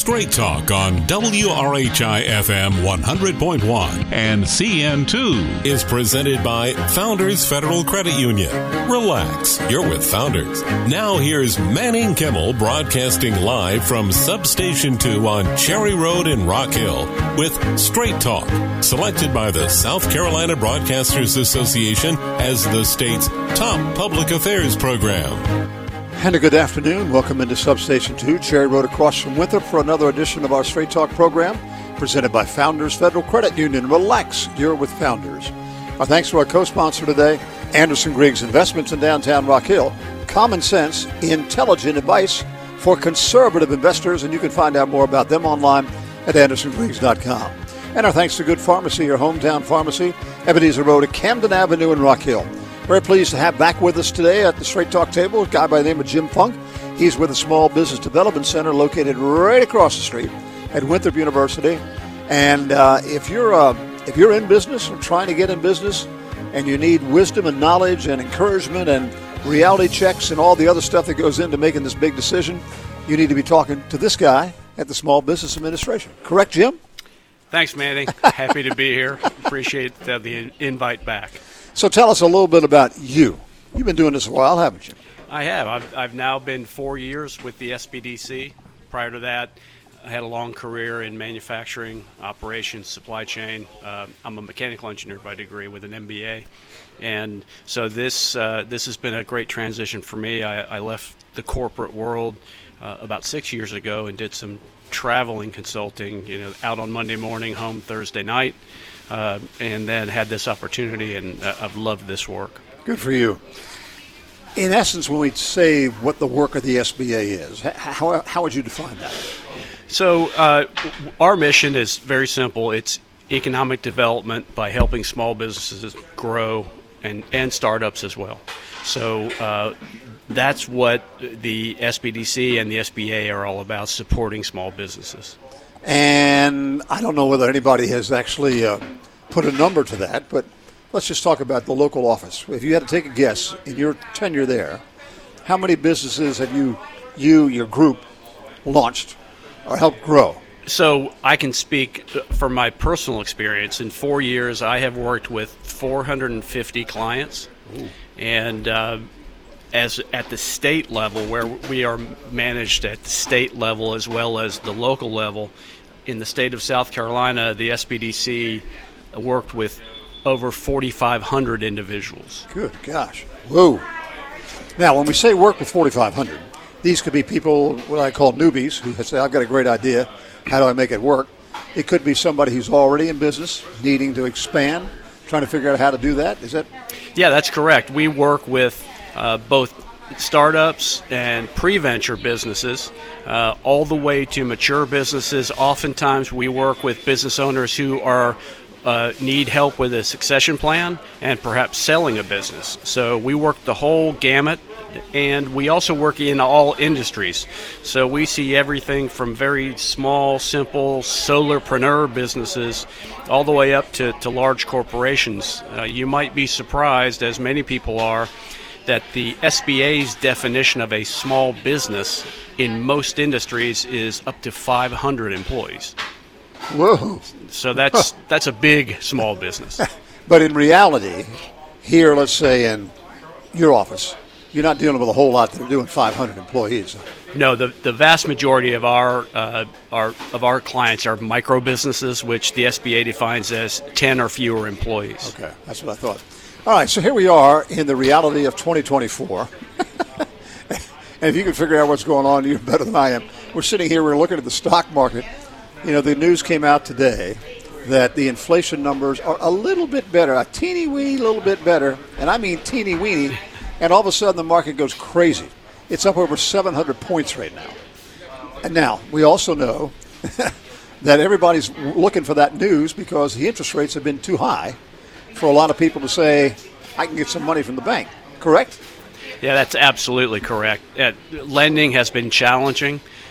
Straight Talk on WRHI-FM 100.1 and CN2 is presented by Founders Federal Credit Union. Relax, you're with Founders. Now here's Manning Kimmel broadcasting live from Substation 2 on Cherry Road in Rock Hill with Straight Talk, selected by the South Carolina Broadcasters Association as the state's top public affairs program. And a good afternoon. Welcome into Substation 2, Cherry Road across from Winthrop for another edition of our Straight Talk program presented by Founders Federal Credit Union. Relax, you're with Founders. Our thanks to our co-sponsor today, Anderson Griggs Investments in downtown Rock Hill. Common sense, intelligent advice for conservative investors, and you can find out more about them online at andersongriggs.com. And our thanks to Good Pharmacy, your hometown pharmacy, Ebenezer Road at Camden Avenue in Rock Hill. Very pleased to have back with us today at the Straight Talk table a guy by the name of Jim Funk. He's with the Small Business Development Center located right across the street at Winthrop University. And if you're in business or trying to get in business and you need wisdom and knowledge and encouragement and reality checks and all the other stuff that goes into making this big decision, you need to be talking to this guy at the Small Business Administration. Correct, Jim? Thanks, Manny. Happy to be here. Appreciate the invite back. So tell us a little bit about you. You've been doing this a while, haven't you? I have. I've now been 4 years with the SBDC. Prior to that, I had a long career in manufacturing, operations, supply chain. I'm a mechanical engineer by degree with an MBA. And so this has been a great transition for me. I left the corporate world about 6 years ago and did some traveling consulting, out on Monday morning, home Thursday night. And then had this opportunity, and I've loved this work. Good for you. In essence, when we say what the work of the SBA is, how would you define that? So our mission is very simple. It's economic development by helping small businesses grow and startups as well. So that's what the SBDC and the SBA are all about, supporting small businesses. And I don't know whether anybody has actually put a number to that, but let's just talk about the local office. If you had to take a guess in your tenure there, how many businesses have your group, launched or helped grow? So I can speak from my personal experience. In 4 years, I have worked with 450 clients. Ooh. And as at the state level, where we are managed at the state level as well as the local level, in the state of South Carolina, the SBDC worked with over 4,500 individuals. Good gosh. Whoa. Now, when we say work with 4,500, these could be people, what I call newbies, who say, I've got a great idea. How do I make it work? It could be somebody who's already in business, needing to expand, trying to figure out how to do that. Is that? Yeah, that's correct. We work with both startups and pre-venture businesses, all the way to mature businesses. Oftentimes we work with business owners who need help with a succession plan and perhaps selling a business. So we work the whole gamut, and we also work in all industries. So we see everything from very small, simple solopreneur businesses all the way up to large corporations. You might be surprised, as many people are, that the SBA's definition of a small business in most industries is up to 500 employees. Whoa. So that's a big small business. But in reality, here, let's say in your office, you're not dealing with a whole lot that are doing 500 employees. No, the vast majority of our clients are micro businesses, which the SBA defines as 10 or fewer employees. Okay, that's what I thought. All right, so here we are in the reality of 2024. And if you can figure out what's going on, you're better than I am. We're sitting here, we're looking at the stock market. The news came out today that the inflation numbers are a little bit better, a teeny-weeny little bit better, and I mean teeny-weeny, and all of a sudden the market goes crazy. It's up over 700 points right now. And now, we also know that everybody's looking for that news because the interest rates have been too high for a lot of people to say, I can get some money from the bank, correct? Yeah, that's absolutely correct. Lending has been challenging.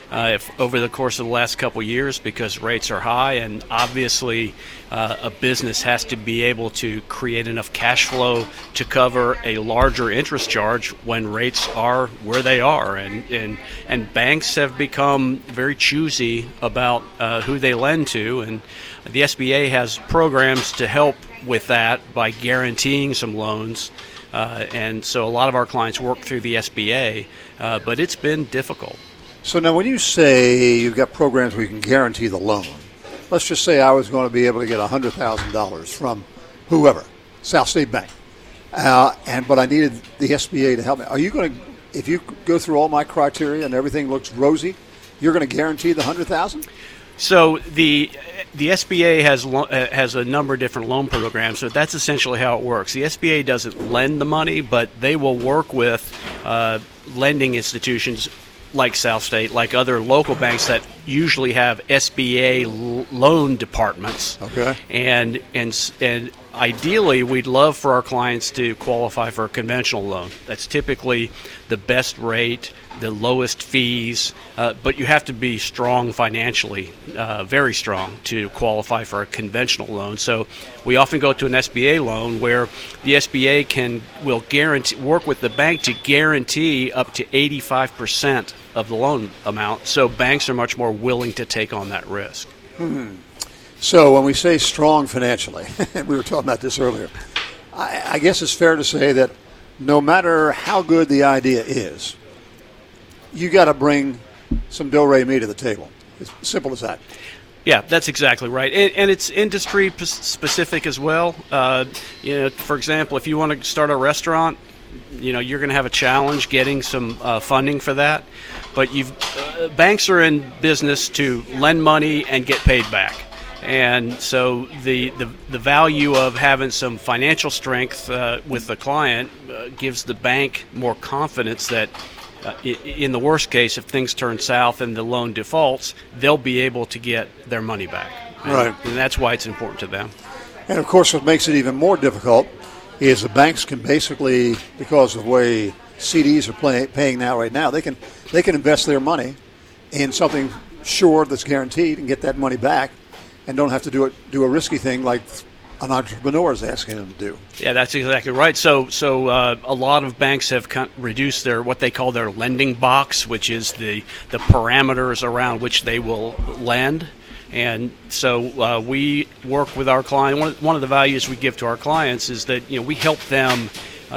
over the course of the last couple of years because rates are high, and obviously a business has to be able to create enough cash flow to cover a larger interest charge when rates are where they are. And banks have become very choosy about who they lend to, and the SBA has programs to help with that by guaranteeing some loans. And so a lot of our clients work through the SBA, but it's been difficult. So now when you say you've got programs where you can guarantee the loan, let's just say I was going to be able to get $100,000 from whoever, South State Bank, but I needed the SBA to help me. Are you going to, if you go through all my criteria and everything looks rosy, you're going to guarantee the $100,000? So the SBA has a number of different loan programs, so that's essentially how it works. The SBA doesn't lend the money, but they will work with lending institutions like South State, like other local banks that usually have SBA loan departments. Okay. And ideally, we'd love for our clients to qualify for a conventional loan. That's typically the best rate, the lowest fees, but you have to be strong financially, very strong, to qualify for a conventional loan. So we often go to an SBA loan where the SBA will guarantee, work with the bank to guarantee up to 85% of the loan amount. So banks are much more willing to take on that risk. So when we say strong financially, we were talking about this earlier, I guess it's fair to say that no matter how good the idea is, you got to bring some do-re-mi to the table. It's simple as that. Yeah, that's exactly right, and it's industry specific as well. For example, if you want to start a restaurant, you're going to have a challenge getting some funding for that. But banks are in business to lend money and get paid back. And so the value of having some financial strength with the client gives the bank more confidence that in the worst case, if things turn south and the loan defaults, they'll be able to get their money back. Right. And that's why it's important to them. And, of course, what makes it even more difficult is the banks can basically, because of the way CDs are paying now right now, they can invest their money in something sure that's guaranteed and get that money back and don't have to do a risky thing like an entrepreneur is asking them to do. Yeah, that's exactly right. So a lot of banks have reduced what they call their lending box, which is the parameters around which they will lend. And so we work with our client. One of the values we give to our clients is that we help them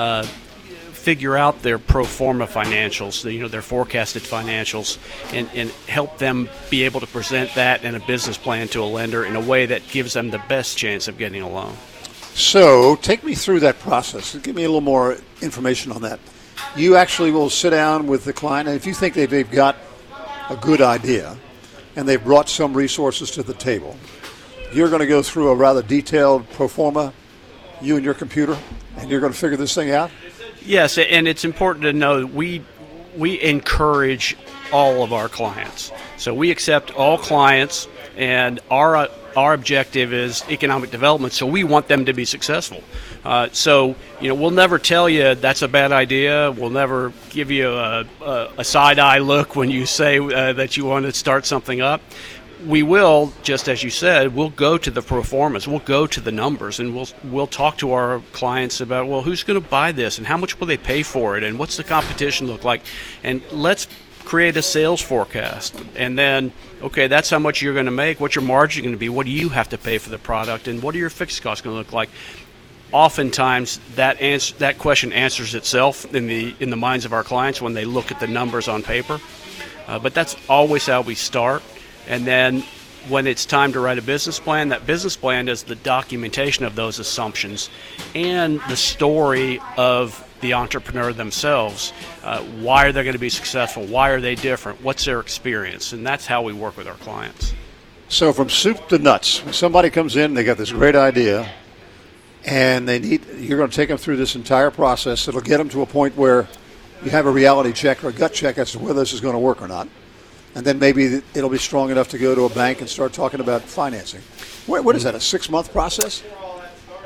figure out their pro forma financials, their forecasted financials, and help them be able to present that in a business plan to a lender in a way that gives them the best chance of getting a loan. So take me through that process. Give me a little more information on that. You actually will sit down with the client, and if you think they've got a good idea and they've brought some resources to the table, you're going to go through a rather detailed pro forma, you and your computer, and you're going to figure this thing out? Yes, and it's important to know that we encourage all of our clients. So we accept all clients, and our objective is economic development, so we want them to be successful. So we'll never tell you that's a bad idea. We'll never give you a side-eye look when you say that you want to start something up. We will, just as you said, we'll go to the pro formas, we'll go to the numbers, and we'll talk to our clients about, well, who's going to buy this, and how much will they pay for it, and what's the competition look like, and let's create a sales forecast. And then, okay, that's how much you're going to make, what's your margin going to be, what do you have to pay for the product, and what are your fixed costs going to look like? Oftentimes, that question answers itself in the minds of our clients when they look at the numbers on paper, but that's always how we start. And then when it's time to write a business plan, that business plan is the documentation of those assumptions and the story of the entrepreneur themselves. Why are they going to be successful? Why are they different? What's their experience? And that's how we work with our clients. So from soup to nuts, when somebody comes in, they got this great idea, and you're going to take them through this entire process. It'll get them to a point where you have a reality check or a gut check as to whether this is going to work or not. And then maybe it'll be strong enough to go to a bank and start talking about financing. What is that, a 6-month process?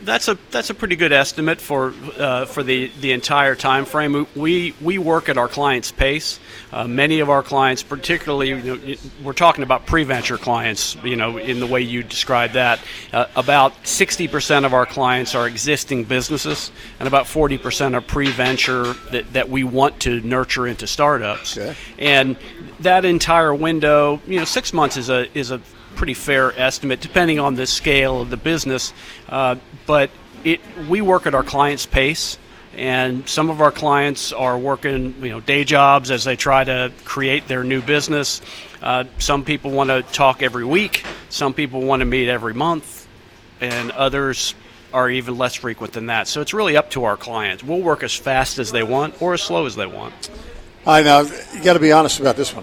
That's a pretty good estimate for the entire time frame. We work at our clients' pace. Many of our clients, particularly, we're talking about pre-venture clients, in the way you described that. About 60% of our clients are existing businesses, and about 40% are pre-venture that we want to nurture into startups. Okay. And that entire window, 6 months is a pretty fair estimate, depending on the scale of the business. But we work at our clients' pace. And some of our clients are working, day jobs as they try to create their new business. Some people want to talk every week. Some people want to meet every month. And others are even less frequent than that. So it's really up to our clients. We'll work as fast as they want or as slow as they want. I know. You got to be honest about this one.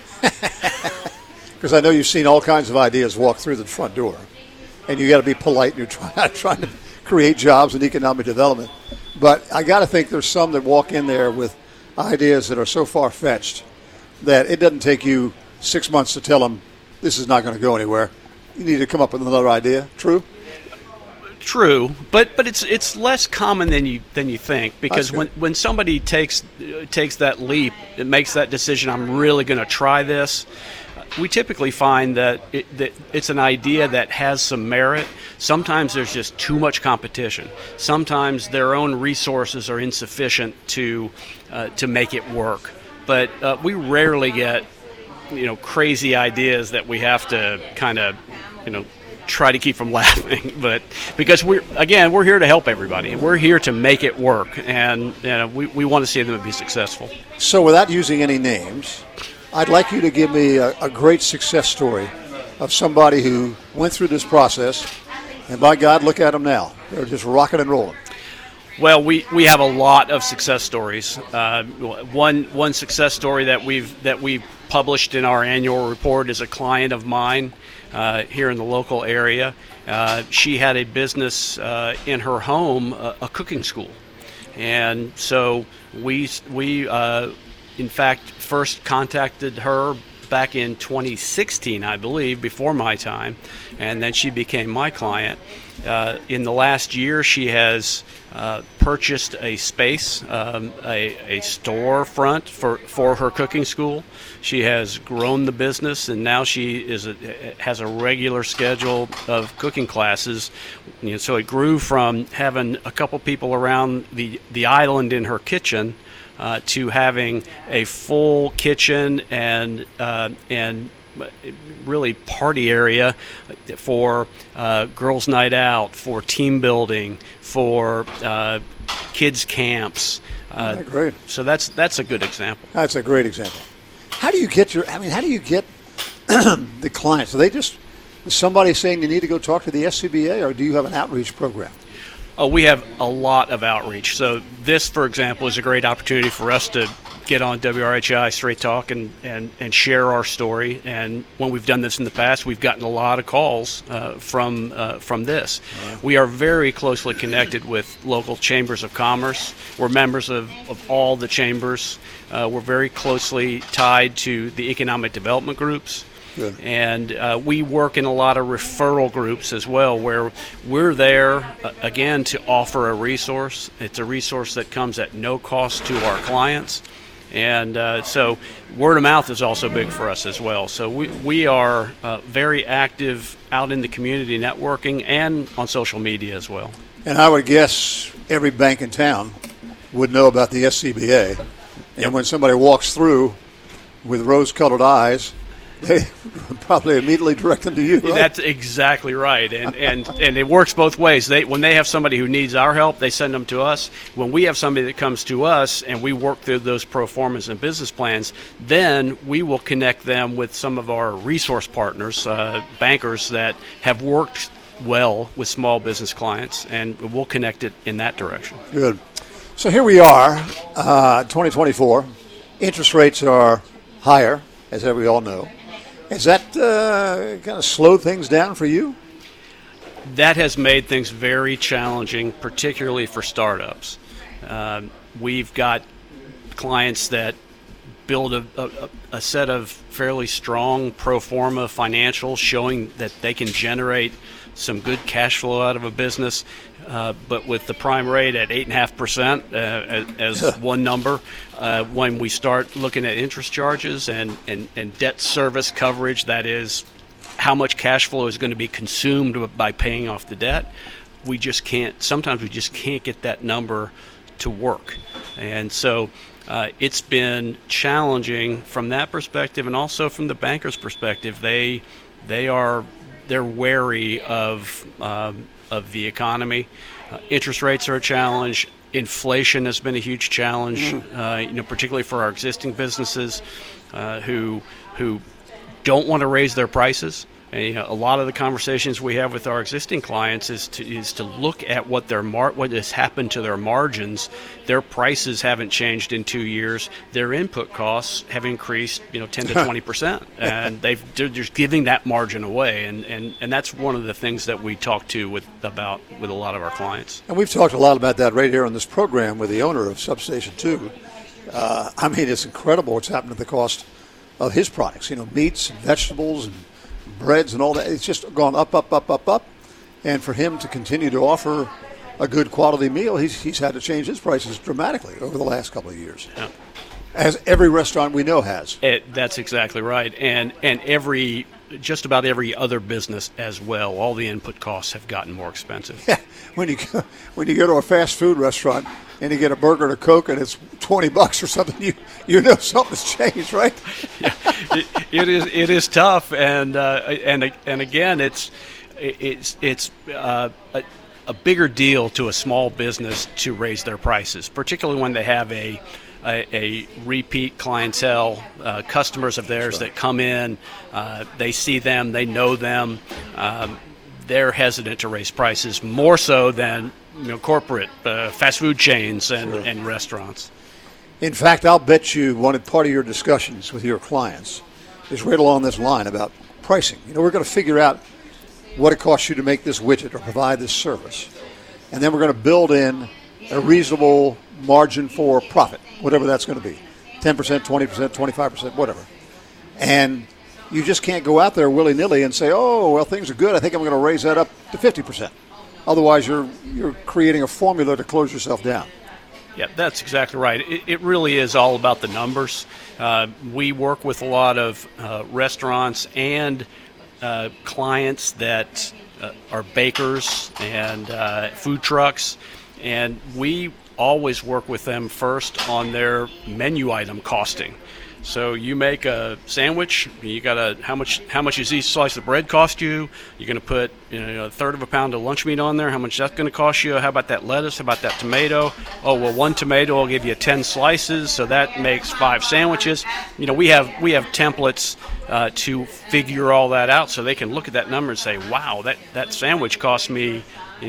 Because I know you've seen all kinds of ideas walk through the front door. And you got to be polite. And you're trying to create jobs and economic development. But I got to think there's some that walk in there with ideas that are so far-fetched that it doesn't take you 6 months to tell them this is not going to go anywhere. You need to come up with another idea. True? True, but it's less common than you think, because when somebody takes that leap, it makes that decision, I'm really going to try this. We typically find that it's an idea that has some merit. Sometimes there's just too much competition. Sometimes their own resources are insufficient to make it work. But we rarely get crazy ideas that we have to kind of try to keep from laughing. But because we're here to help everybody. We're here to make it work, and we want to see them be successful. So without using any names, I'd like you to give me a great success story of somebody who went through this process, and by God, look at them now. They're just rocking and rolling. Well, we have a lot of success stories. One success story that we've published in our annual report is a client of mine here in the local area. She had a business in her home, a cooking school, and so we in fact first contacted her back in 2016, I believe, before my time, and then she became my client. In the last year, she has purchased a space, a storefront for her cooking school. She has grown the business, and now she has a regular schedule of cooking classes. So it grew from having a couple people around the island in her kitchen to having a full kitchen and really party area for girls' night out, for team building, for kids' camps. Great. So that's a good example. That's a great example. How do you get the clients? Are they just somebody saying you need to go talk to the SCBA, or do you have an outreach program? We have a lot of outreach. So this, for example, is a great opportunity for us to get on WRHI Straight Talk and share our story. And when we've done this in the past, we've gotten a lot of calls from this. Yeah. We are very closely connected with local chambers of commerce. We're members of all the chambers. We're very closely tied to the economic development groups. Good. And we work in a lot of referral groups as well, where we're there, again, to offer a resource. It's a resource that comes at no cost to our clients. And so word of mouth is also big for us as well. So we are very active out in the community networking and on social media as well. And I would guess every bank in town would know about the SCBA. And when somebody walks through with rose-colored eyes, they probably immediately direct them to you, right? That's exactly right, and it works both ways. When they have somebody who needs our help, they send them to us. When we have somebody that comes to us and we work through those pro formas and business plans, then we will connect them with some of our resource partners, bankers that have worked well with small business clients, and we'll connect it in that direction. Good. So here we are, 2024. Interest rates are higher, as we all know. Has that kind of slowed things down for you? That has made things very challenging, particularly for startups. We've got clients that build a set of fairly strong pro forma financials showing that they can generate some good cash flow out of a business. but with the prime rate at 8.5% as one number, when we start looking at interest charges and debt service coverage, that is how much cash flow is going to be consumed by paying off the debt, sometimes we just can't get that number to work. And so it's been challenging from that perspective, and also from the banker's perspective. They're wary of the economy. Interest rates are a challenge. Inflation has been a huge challenge, particularly for our existing businesses who don't want to raise their prices. And, a lot of the conversations we have with our existing clients is to look at what has happened to their margins. Their prices haven't changed in 2 years. Their input costs have increased, 10 to 20%, and they're just giving that margin away. And that's one of the things that we talk with a lot of our clients. And we've talked a lot about that right here on this program with the owner of Substation 2. It's incredible what's happened to the cost of his products. Meats and vegetables and breads and all that. It's just gone up, up, up, up, up. And for him to continue to offer a good quality meal, he's had to change his prices dramatically over the last couple of years. Yeah. As every restaurant we know has. That's exactly right. And just about every other business as well. All the input costs have gotten more expensive. Yeah. When you go to a fast food restaurant and you get a burger and a Coke and it's $20 or something, you know something's changed, right? Yeah, it is tough, and again, it's a bigger deal to a small business to raise their prices, particularly when they have a repeat clientele, customers of theirs that come in, they see them, they know them, they're hesitant to raise prices more so than corporate fast food chains and restaurants. In fact, I'll bet you part of your discussions with your clients is right along this line about pricing. We're going to figure out what it costs you to make this widget or provide this service, and then we're going to build in a reasonable margin for profit, whatever that's going to be, 10%, 20%, 25%, whatever. And you just can't go out there willy-nilly and say, oh, well, things are good, I think I'm going to raise that up to 50%. Otherwise, you're creating a formula to close yourself down. Yeah, that's exactly right. It really is all about the numbers. We work with a lot of restaurants and clients that are bakers and food trucks, and we always work with them first on their menu item costing. So you make a sandwich, you got how much does each slice of bread cost you? You're going to put a third of a pound of lunch meat on there. How much that's going to cost you? How about that lettuce? How about that tomato? Oh, well, one tomato will give you 10 slices, so that makes 5 sandwiches. We have templates to figure all that out, so they can look at that number and say, wow, that sandwich cost me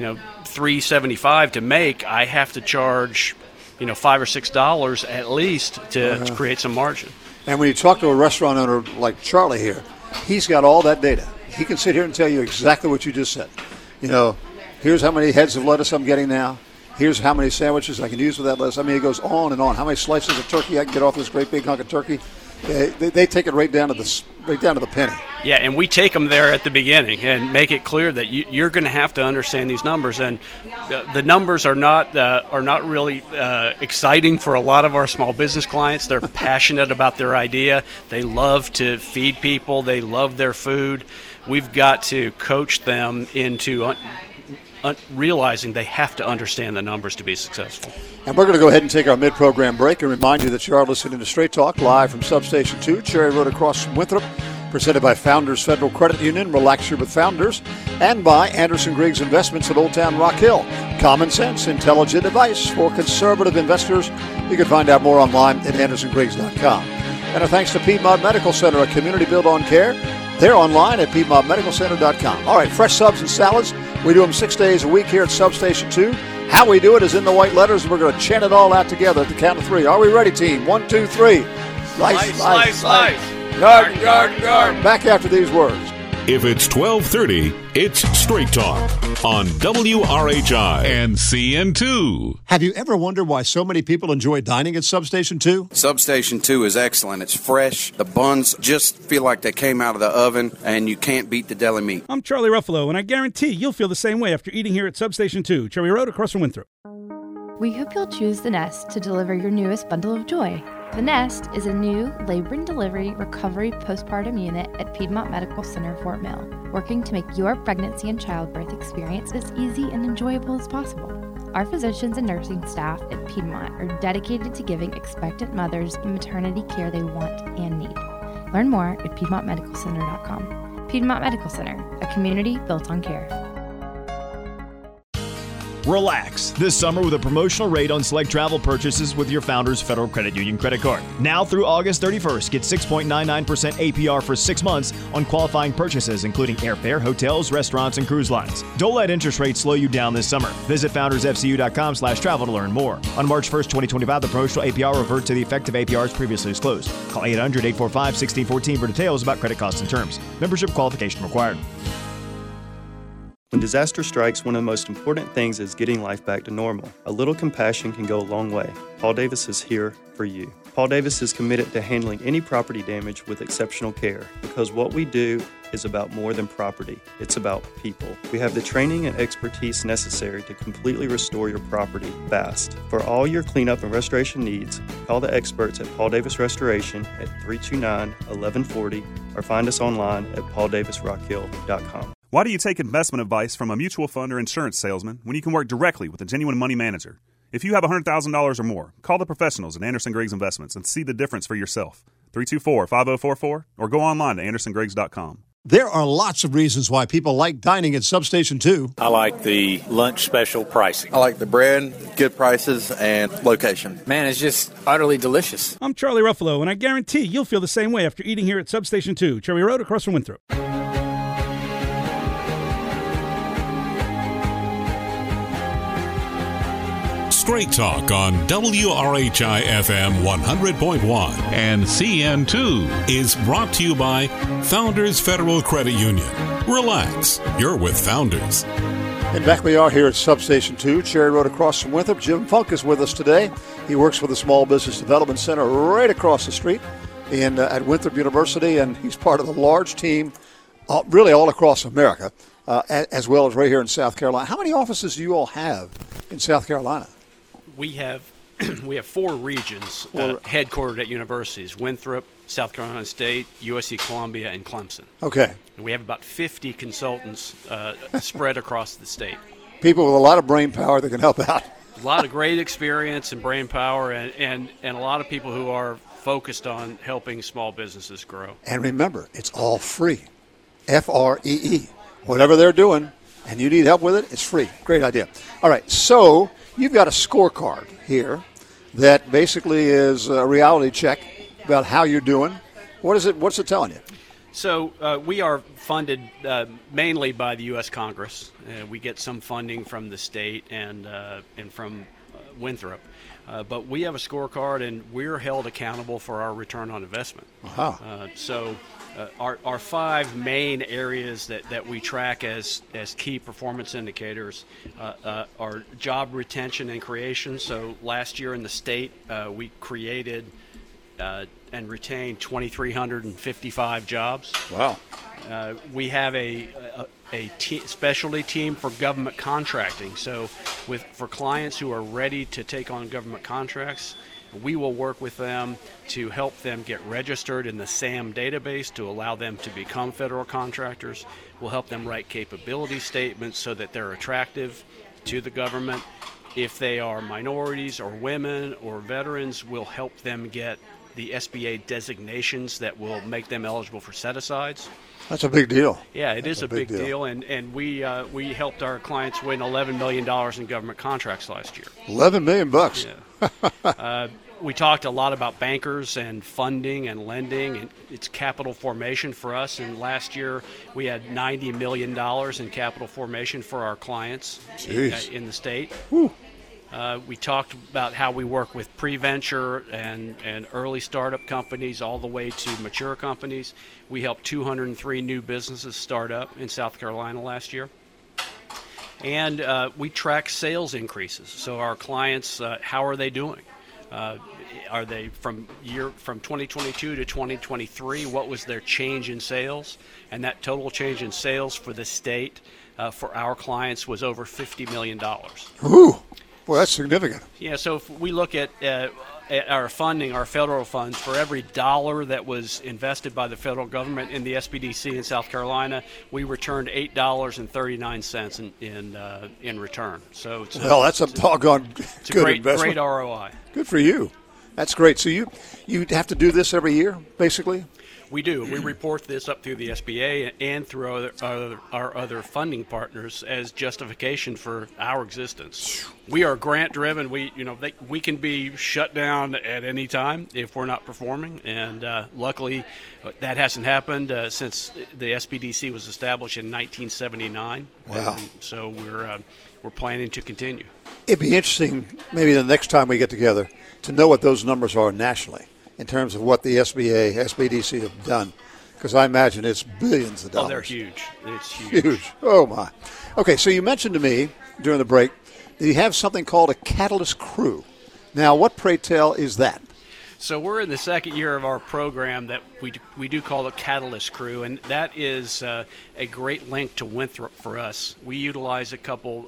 $3.75 to make. I have to charge $5 or $6 at least to create some margin. And when you talk to a restaurant owner like Charlie here, he's got all that data. He can sit here and tell you exactly what you just said. Here's how many heads of lettuce I'm getting now. Here's how many sandwiches I can use with that lettuce. It goes on and on. How many slices of turkey I can get off this great big hunk of turkey. They take it right down to the penny. Yeah, and we take them there at the beginning and make it clear that you're going to have to understand these numbers. And the numbers are not really exciting for a lot of our small business clients. They're passionate about their idea. They love to feed people. They love their food. We've got to coach them into realizing they have to understand the numbers to be successful. And we're going to go ahead and take our mid-program break and remind you that you are listening to Straight Talk live from Substation 2, Cherry Road across from Winthrop, presented by Founders Federal Credit Union, Relax Here with Founders, and by Anderson Griggs Investments at Old Town Rock Hill. Common sense, intelligent advice for conservative investors. You can find out more online at andersongriggs.com. And our thanks to Piedmont Medical Center, a community built on care. They're online at PiedmontMedicalCenter.com. All right, fresh subs and salads. We do them 6 days a week here at Substation 2. How we do it is in the white letters, and we're going to chant it all out together at the count of 3. Are we ready, team? 1, 2, 3. Slice, slice, slice. Yard, yard, yard. Back after these words. If it's 12:30, it's Straight Talk on WRHI and CN2. Have you ever wondered why so many people enjoy dining at Substation 2? Substation 2 is excellent. It's fresh. The buns just feel like they came out of the oven, and you can't beat the deli meat. I'm Charlie Ruffalo, and I guarantee you'll feel the same way after eating here at Substation 2, Cherry Road across from Winthrop. We hope you'll choose The Nest to deliver your newest bundle of joy. The Nest is a new labor and delivery recovery postpartum unit at Piedmont Medical Center, Fort Mill, working to make your pregnancy and childbirth experience as easy and enjoyable as possible. Our physicians and nursing staff at Piedmont are dedicated to giving expectant mothers the maternity care they want and need. Learn more at PiedmontMedicalCenter.com. Piedmont Medical Center, a community built on care. Relax this summer with a promotional rate on select travel purchases with your Founders Federal Credit Union credit card. Now through August 31st, get 6.99% APR for 6 months on qualifying purchases, including airfare, hotels, restaurants, and cruise lines. Don't let interest rates slow you down this summer. Visit foundersfcu.com/travel to learn more. On March 1st, 2025, the promotional APR will revert to the effective APRs previously disclosed. Call 800-845-1614 for details about credit costs and terms. Membership qualification required. When disaster strikes, one of the most important things is getting life back to normal. A little compassion can go a long way. Paul Davis is here for you. Paul Davis is committed to handling any property damage with exceptional care because what we do is about more than property. It's about people. We have the training and expertise necessary to completely restore your property fast. For all your cleanup and restoration needs, call the experts at Paul Davis Restoration at 329-1140 or find us online at pauldavisrockhill.com. Why do you take investment advice from a mutual fund or insurance salesman when you can work directly with a genuine money manager? If you have $100,000 or more, call the professionals at Anderson Griggs Investments and see the difference for yourself. 324-5044 or go online to andersongriggs.com. There are lots of reasons why people like dining at Substation 2. I like the lunch special pricing. I like the bread, good prices, and location. Man, it's just utterly delicious. I'm Charlie Ruffalo, and I guarantee you'll feel the same way after eating here at Substation 2, Cherry Road across from Winthrop. Straight Talk on WRHI FM 100.1 and CN2 is brought to you by Founders Federal Credit Union. Relax, you're with Founders. And back we are here at Substation 2, Cherry Road across from Winthrop. Jim Funk is with us today. He works for the Small Business Development Center right across the street at Winthrop University, and he's part of a large team really all across America, as well as right here in South Carolina. How many offices do you all have in South Carolina? We have 4 regions headquartered at universities: Winthrop, South Carolina State, USC Columbia, and Clemson. Okay. And we have about 50 consultants spread across the state. People with a lot of brain power that can help out. A lot of great experience and brain power, and a lot of people who are focused on helping small businesses grow. And remember, it's all free. Free. Whatever they're doing, and you need help with it, it's free. Great idea. All right, so you've got a scorecard here that basically is a reality check about how you're doing. What is it? What's it telling you? So we are funded mainly by the U.S. Congress. We get some funding from the state and from Winthrop. But we have a scorecard, and we're held accountable for our return on investment. Wow. So our 5 main areas that we track as key performance indicators are job retention and creation. So last year in the state, we created and retained 2,355 jobs. Wow. We have a specialty team for government contracting. So for clients who are ready to take on government contracts, we will work with them to help them get registered in the SAM database to allow them to become federal contractors. We'll help them write capability statements so that they're attractive to the government. If they are minorities or women or veterans, we'll help them get the SBA designations that will make them eligible for set-asides. That's a big deal. Yeah, it is a big deal, and we helped our clients win $11 million in government contracts last year. $11 million bucks. Yeah. We talked a lot about bankers and funding and lending, and it's capital formation for us. And last year we had $90 million in capital formation for our clients in the state. Whew. We talked about how we work with pre-venture and early startup companies all the way to mature companies. We helped 203 new businesses start up in South Carolina last year. And we track sales increases. So our clients, how are they doing? Are they from 2022 to 2023? What was their change in sales? And that total change in sales for the state for our clients was over $50 million. Ooh, well, that's significant. Yeah, so if we look at our funding, our federal funds, for every dollar that was invested by the federal government in the SBDC in South Carolina, we returned $8.39 in return. So that's a doggone good investment. Great ROI. Good for you. That's great. So you have to do this every year, basically? We do. We report this up through the SBA and through our other funding partners as justification for our existence. We are grant driven. We can be shut down at any time if we're not performing, and luckily that hasn't happened since the SBDC was established in 1979. Wow! And so we're planning to continue. It'd be interesting, maybe the next time we get together, to know what those numbers are nationally in terms of what the SBDC have done, because I imagine it's billions of dollars. Oh, they're huge. It's huge. Huge. Oh, my. Okay, so you mentioned to me during the break that you have something called a Catalyst Crew. Now, what, pray tell, is that? So we're in the second year of our program that we do call the Catalyst Crew, and that is a great link to Winthrop for us. We utilize a couple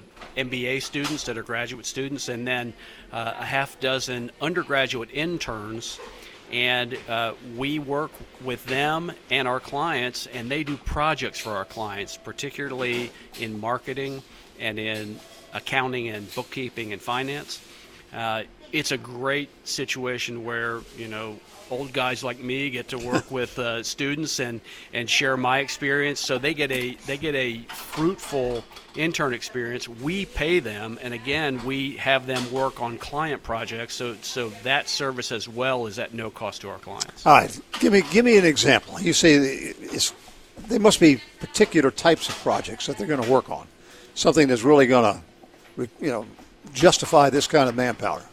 MBA students that are graduate students, and then a half dozen undergraduate interns, and we work with them and our clients, and they do projects for our clients, particularly in marketing and in accounting and bookkeeping and finance. It's a great situation where, old guys like me get to work with students and share my experience. So they get a fruitful intern experience. We pay them, and again, we have them work on client projects. So that service as well is at no cost to our clients. All right, give me an example. You say there must be particular types of projects that they're going to work on, something that's really going to, justify this kind of manpower.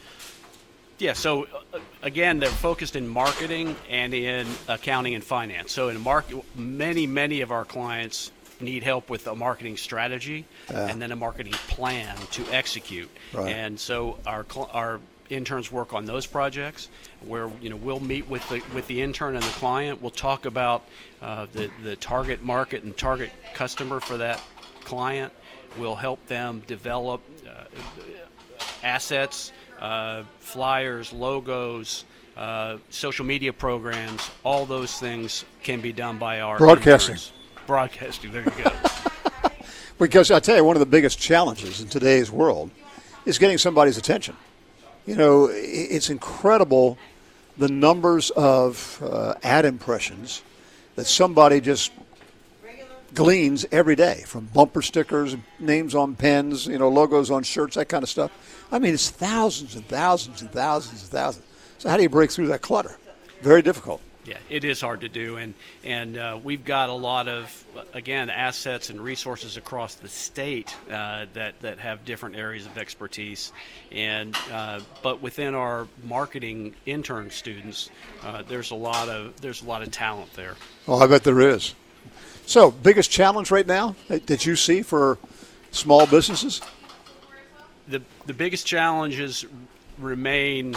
Yeah, so again, they're focused in marketing and in accounting and finance. So in many of our clients need help with a marketing strategy and then a marketing plan to execute. Right. And so our interns work on those projects where we'll meet with the intern and the client. We'll talk about the target market and target customer for that client. We'll help them develop assets, flyers, logos, social media programs. All those things can be done by our broadcasting. Interns. Broadcasting, there you go. Because I tell you, one of the biggest challenges in today's world is getting somebody's attention. It's incredible the numbers of ad impressions that somebody just gleans every day, from bumper stickers, names on pens, logos on shirts, that kind of stuff. I mean, it's thousands and thousands and thousands and thousands. So how do you break through that clutter? Very difficult. Yeah, it is hard to do, and we've got a lot of, again, assets and resources across the state that have different areas of expertise, and but within our marketing intern students, there's a lot of talent there. Oh, I bet there is. So, biggest challenge right now that you see for small businesses? The biggest challenges remain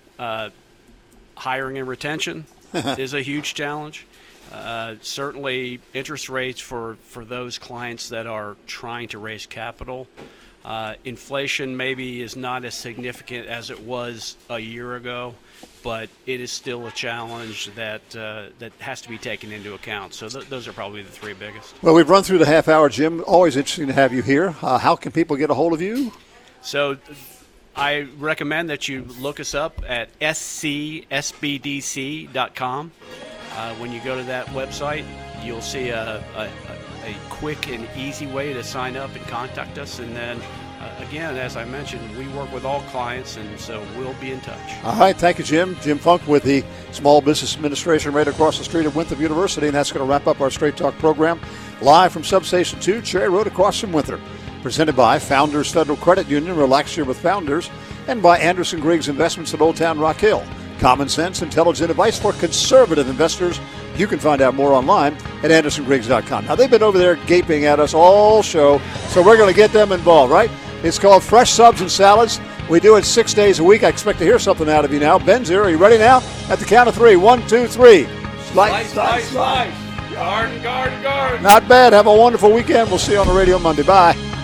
hiring and retention is a huge challenge. Certainly, interest rates for those clients that are trying to raise capital. Inflation maybe is not as significant as it was a year ago, but it is still a challenge that has to be taken into account. So those are probably the three biggest. Well, we've run through the half hour, Jim. Always interesting to have you here. How can people get a hold of you? So I recommend that you look us up at scsbdc.com. When you go to that website, you'll see a quick and easy way to sign up and contact us. And then, again, as I mentioned, we work with all clients, and so we'll be in touch. All right. Thank you, Jim. Jim Funk with the Small Business Administration right across the street at Winthrop University. And that's going to wrap up our Straight Talk program live from Substation 2, Cherry Road across from Winthrop. Presented by Founders Federal Credit Union, Relax Your with Founders, and by Anderson Griggs Investments at Old Town Rock Hill. Common sense, intelligent advice for conservative investors. You can find out more online at AndersonGriggs.com. Now, they've been over there gaping at us all show, so we're going to get them involved, right? It's called Fresh Subs and Salads. We do it 6 days a week. I expect to hear something out of you now. Ben's here. Are you ready now? At the count of 3. 1, 2, 3. Slice. Guard. Not bad. Have a wonderful weekend. We'll see you on the radio Monday. Bye.